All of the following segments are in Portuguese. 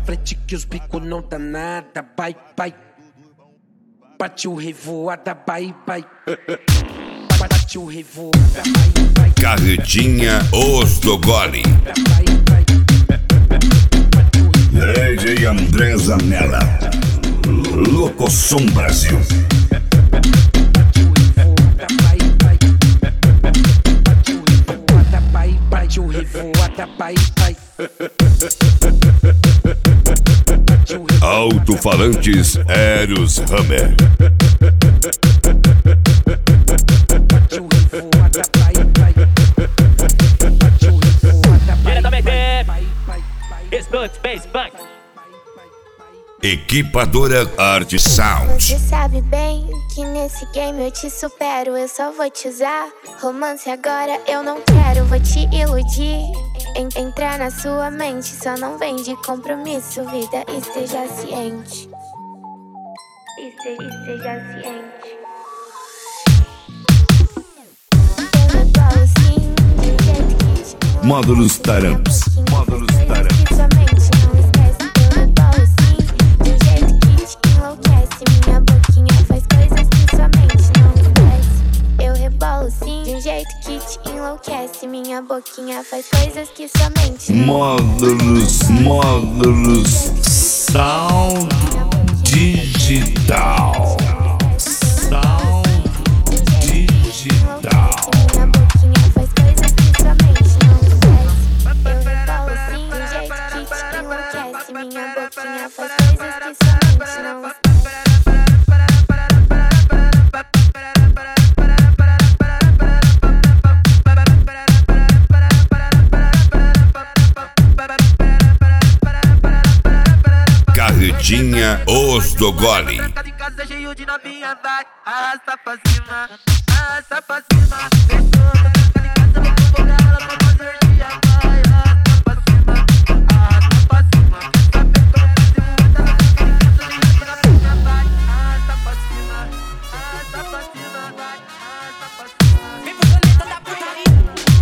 frente que os bicos não dá nada. Vai, vai. Bate o revoada, vai, vai. Bate o revoada, vai, vai. Carretinha Os do Gole. DJ André Zanella, Locosom Brasil. Bate o revoada, vai, vai. Alto-falantes Eros Hammer. Bate o revoada, vai, vai. Bate o revoada, vai, vai. Escute, bass, back. Equipadora Art Sound. Você sabe bem que nesse game eu te supero. Eu só vou te usar. Romance agora eu não quero. Vou te iludir. Entrar na sua mente. Só não vem de compromisso. Vida, esteja ciente. Esteja ciente. Eu rebolo assim, de jeito que te... Módulos Taramps. Módulos Taramps. Que sua mente não esquece. Eu rebolo assim, de um jeito que te enlouquece. Minha boquinha faz coisas que sua mente não esquece. Eu rebolo sim, de um jeito que te enlouquece. Minha boquinha faz coisas que sua mente não Módulos Sound Digital. Sound Digital. Minha boquinha faz coisas que sua mente não esquece. Eu rebolo sim, de um jeito que te enlouquece. Minha boquinha faz coisas que sua mente não esquece. Carretinha Os do Gole. Tá de casa cheio de novinha, vai. Arrasta pra cima, arrasta pra cima. Tá de casa, vou convocar ela pra fazer dia, vai. Arrasta pra cima, arrasta pra cima. Sabe como é que se muda, vai. Arrasta pra cima, arrasta pra cima, vai. Arrasta pra cima. Vem pro planeta da putaria.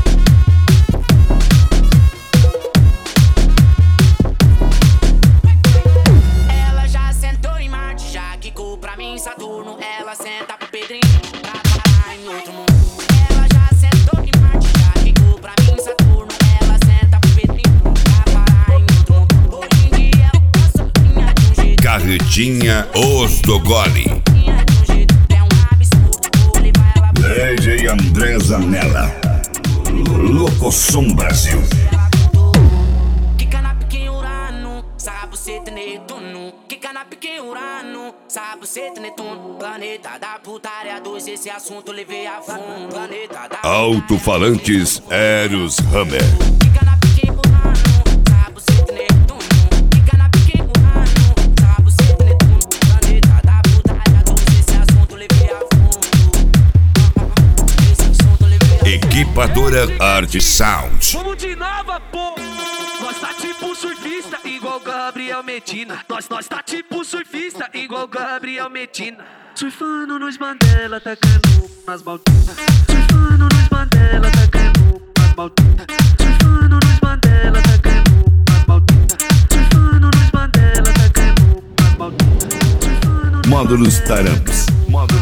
Saturno, ela senta pro Pedrinho pra parar em outro mundo. Ela já sentou em Marte, já ficou pra mim Saturno. Ela senta pro Pedrinho pra parar em outro mundo. Hoje em dia eu tô sozinha de um jeito. Carretinha Os do Gole. É um absurdo, vou levar ela pra DJ André Zanella, Locosom Brasil. Kika na piquinha Urano, sabe você ter Netuno. Kika na piquinha Urano, sabe você ter Netuno. Planeta da putaria 2, esse assunto levei a fundo. Planeta da Alto-falantes Eros Hammer. Kika na piquinha Urano, sabe você ter Netuno. Kika na piquinha Urano, sabe você ter Netuno. Planeta da putaria 2, esse assunto levei a fundo. Esse assunto levei a fundo. Equipadora Art Sound. Vamos de nova, pô! Nós tá tipo surfista, igual Gabriel Medina. Nós tá tipo surfista, igual Gabriel Medina. Surfando nos Mandela, tacando nas Maldinas. Surfando nos Mandela, tacando nas Maldinas. Surfando nos Mandela, tacando nas Maldinas. Surfando nos Mandela, tacando nas Maldinas. Módulos Taramps. Módulos